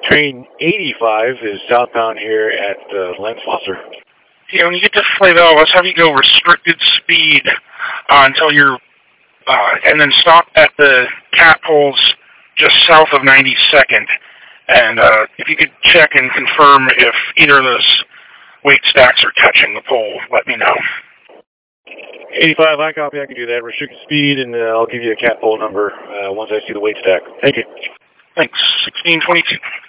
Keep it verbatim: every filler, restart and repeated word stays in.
Train eighty-five is southbound here at uh, Lenswasser. Yeah, when you get to Flavel, let's have you go restricted speed uh, until you're, uh, and then stop at the cat poles just south of ninety-second. And uh, if you could check and confirm if either of those weight stacks are touching the pole, let me know. eighty-five, I copy. I can do that. Restricted speed, and uh, I'll give you a cat pole number uh, once I see the weight stack. Thank you. Thanks. sixteen twenty-two.